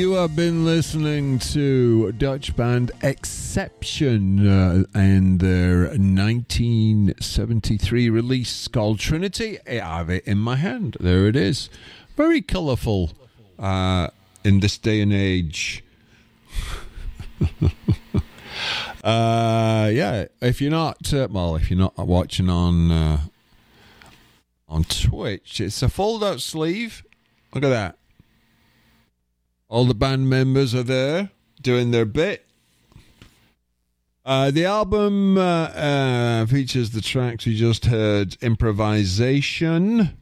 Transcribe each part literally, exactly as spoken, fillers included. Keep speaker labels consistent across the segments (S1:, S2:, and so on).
S1: You have been listening to Dutch band Exception uh, and their nineteen seventy-three release called Trinity. I have it in my hand. There it is. Very colourful uh, in this day and age. uh, yeah, if you're not, uh, well, if you're not watching on uh, on Twitch, it's a fold-out sleeve. Look at that. All the band members are there doing their bit. Uh, the album uh, uh, features the tracks we just heard, Improvisation.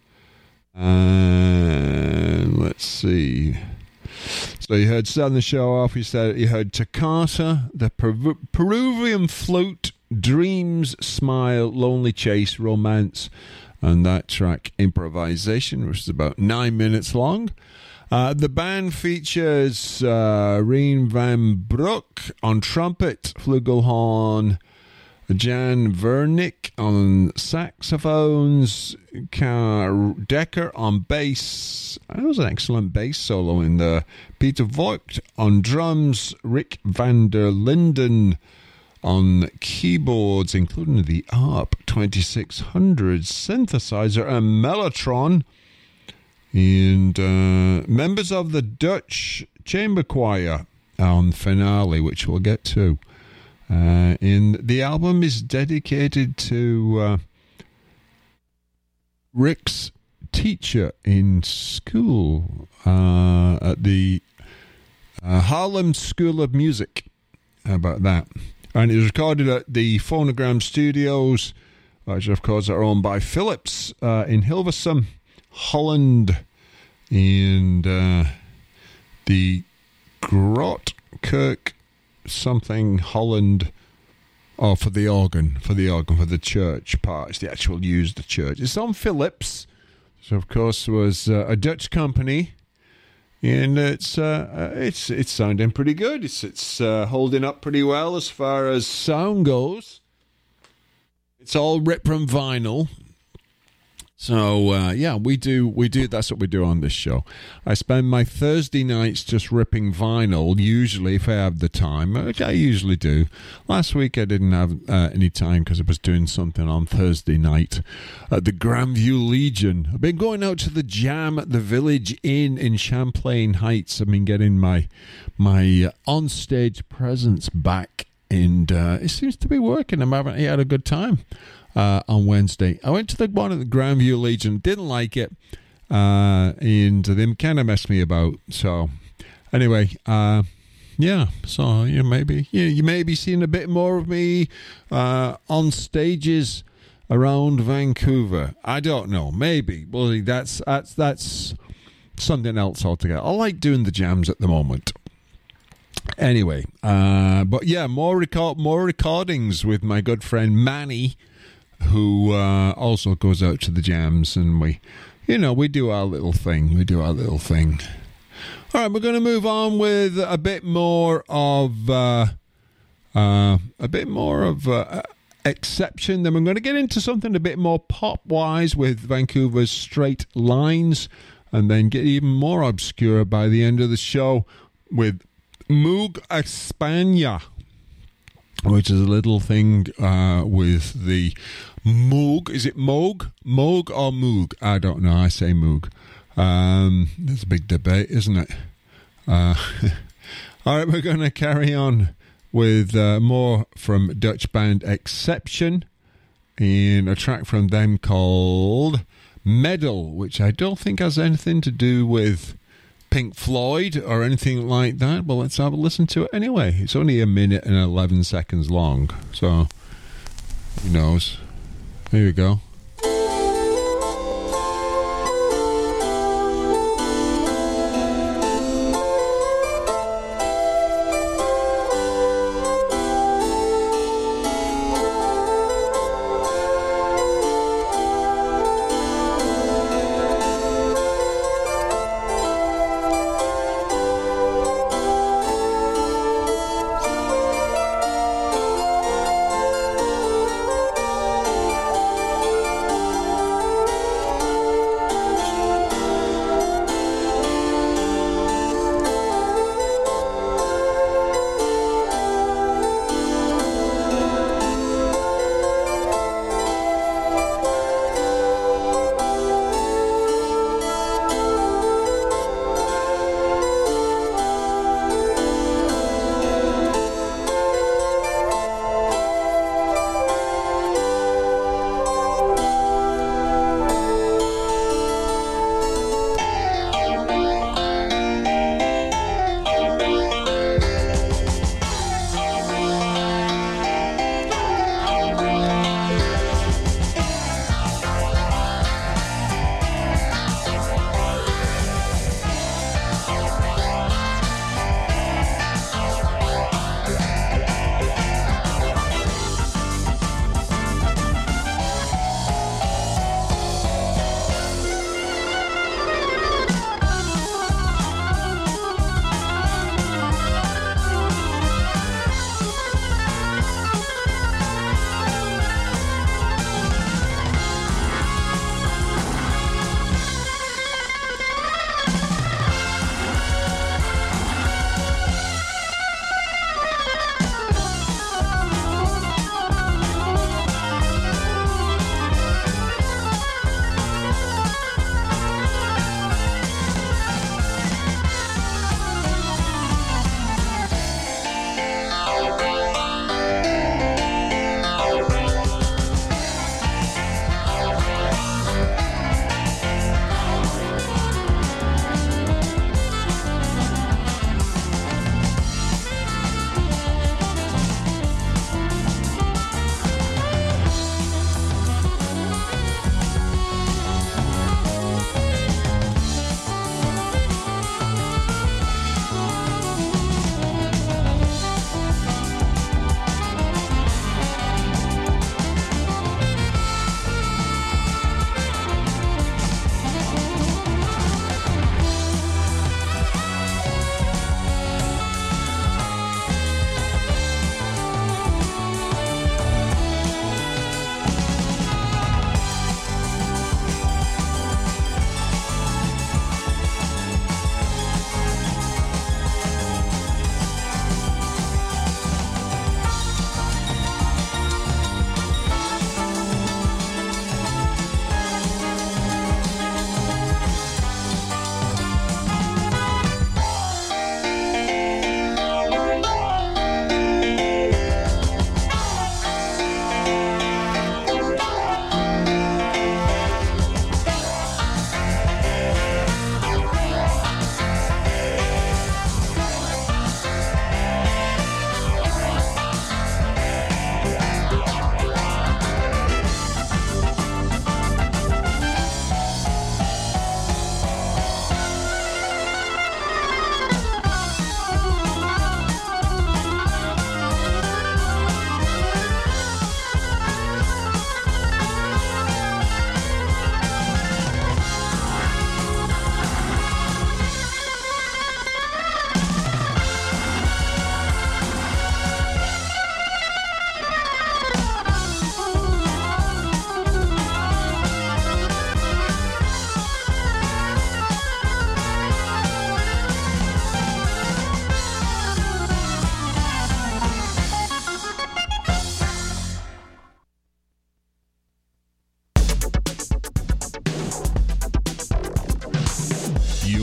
S1: And let's see. So you heard starting the show off, you said you heard Toccata, the Peru- Peruvian Flute, Dreams, Smile, Lonely Chase, Romance, and that track, Improvisation, which is about nine minutes long. Uh, the band features uh, Rien van Broek on trumpet, flugelhorn, Jan Vernick on saxophones, Car Dekker on bass. That was an excellent bass solo in there. Peter Voigt on drums, Rick van der Linden on keyboards, including the A R P twenty-six hundred synthesizer and Mellotron. And uh, members of the Dutch Chamber Choir on Finale, which we'll get to. Uh, and the album is dedicated to uh, Rick's teacher in school uh, at the uh, Haarlem School of Music. How about that? And it was recorded at the Phonogram Studios, which of course are owned by Philips uh, in Hilversum, Holland, and uh, the Grootkirk something Holland. Oh, for the organ, for the organ, for the church part. It's the actual use of the church. It's on Philips, so of course was uh, a Dutch company, and it's uh, it's it's sounding pretty good. It's it's uh, holding up pretty well as far as sound goes. It's all ripped from vinyl. So, uh, yeah, we do, we do, that's what we do on this show. I spend my Thursday nights just ripping vinyl, usually, if I have the time, which I usually do. Last week I didn't have uh, any time because I was doing something on Thursday night at the Grandview Legion. I've been going out to the jam at the Village Inn in Champlain Heights. I've been getting my, my uh, on-stage presence back, and uh, it seems to be working. I'm having, I had a good time. Uh, on Wednesday, I went to the one at the Grandview Legion, didn't like it, uh, and they kind of messed me about. So, anyway, uh, yeah. So you know, maybe you, you may be seeing a bit more of me uh, on stages around Vancouver. I don't know. Maybe. Well, that's that's that's something else altogether. I like doing the jams at the moment. Anyway, uh, but yeah, more record more recordings with my good friend Manny, who uh, also goes out to the jams, and we, you know, we do our little thing. We do our little thing. All right, we're going to move on with a bit more of, uh, uh, a bit more of uh, Exception. Then we're going to get into something a bit more pop-wise with Vancouver's Straight Lines, and then get even more obscure by the end of the show with Moog España, which is a little thing uh, with the Moog. Is it Moog? Moog or Moog? I don't know. I say Moog. Um, there's a big debate, isn't it? Uh, all right, we're going to carry on with uh, more from Dutch band Exception, and a track from them called Medal, which I don't think has anything to do with Pink Floyd or anything like that, but let's have a listen to it anyway. It's only a minute and eleven seconds long, so who knows. Here we go.
S2: Thank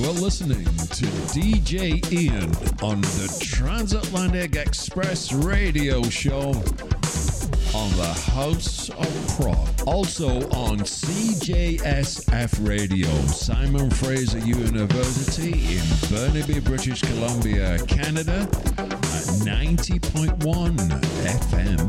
S2: You are listening to D J Ian on the Transatlantic Express radio show on the House of Prog. Also on C J S F Radio, Simon Fraser University in Burnaby, British Columbia, Canada at ninety point one F M.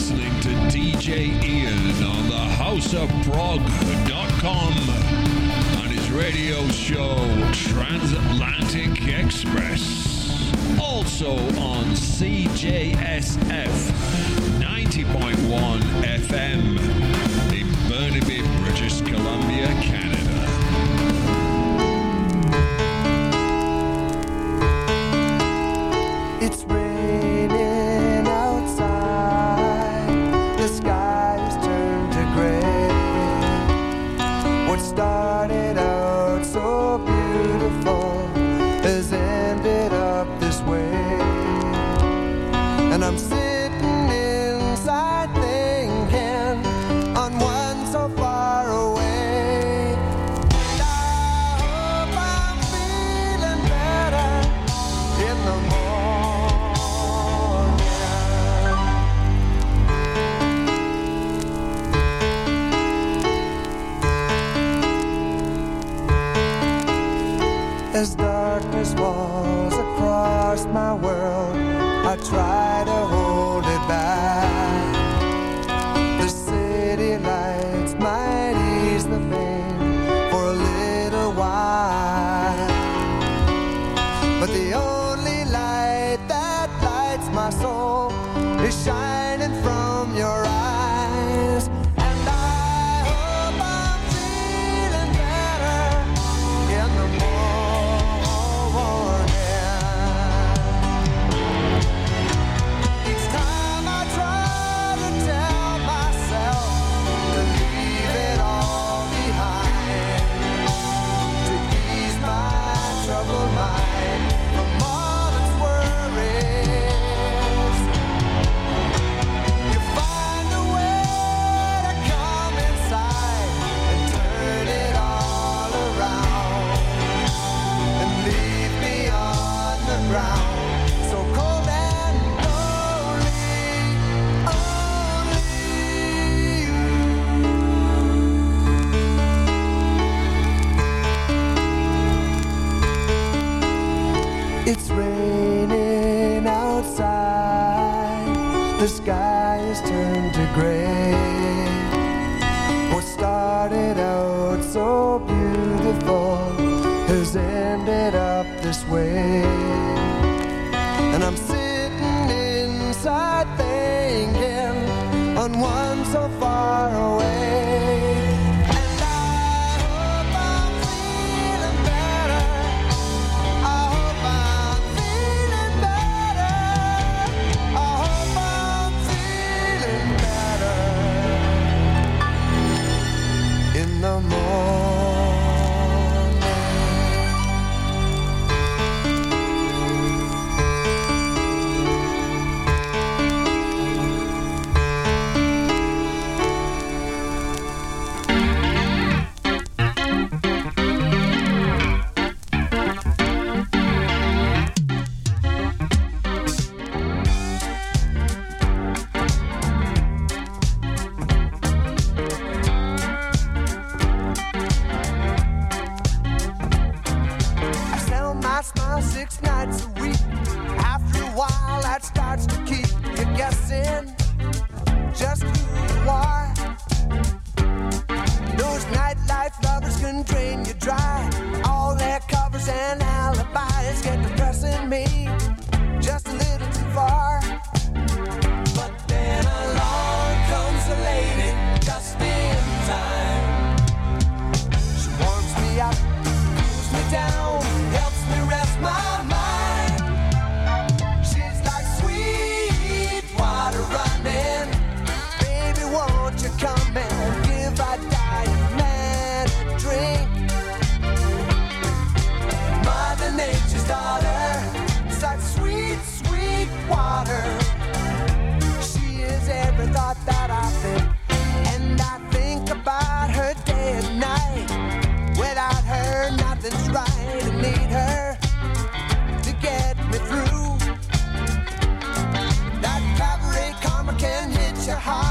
S2: listening to D J Ian on the house of prog dot com and his radio show Transatlantic Express. Also on C J S F ninety point one F M in Burnaby, British Columbia, Canada.
S3: It's raining outside, the sky has turned to gray. What started out so beautiful has ended up this way. And I'm sitting inside thinking on one so far away. And I hope I'm feeling better in the morning. As darkness falls across my world, I try to hold it back. The city lights might ease the pain for a little while, but the only light that lights my soul is shining from your eyes. And I hope I'm feeling better in the morning. Each time I try to tell myself to leave it all behind, to ease my troubled mind from all its worries, you find a way to come inside and turn it all around and leave me on the ground, so cold and lonely, only you. It's raining outside, the sky has turned to gray. What started out so beautiful has ended up this way. And I'm sitting inside thinking on one so far away. And I hope I'm feeling better. I hope I'm feeling better. I hope I'm feeling better in the morning. I sell my smile six nights a week. After a while, that starts to keep you guessing just who you are. Those nightlife lovers can drain you dry. All their covers and alibis get depressing me just a little too far. But then along comes a lady just in time. She warms me up, cools me down, helps me rest my mind. She's like sweet water running. Baby, won't you come and give a dying man a drink? Mother Nature's daughter, it's like sweet, sweet water. She is every thought that I think, and I think about her day and night. Without her, nothing's right. I need her to get me through. That cabaret karma can hit you hard.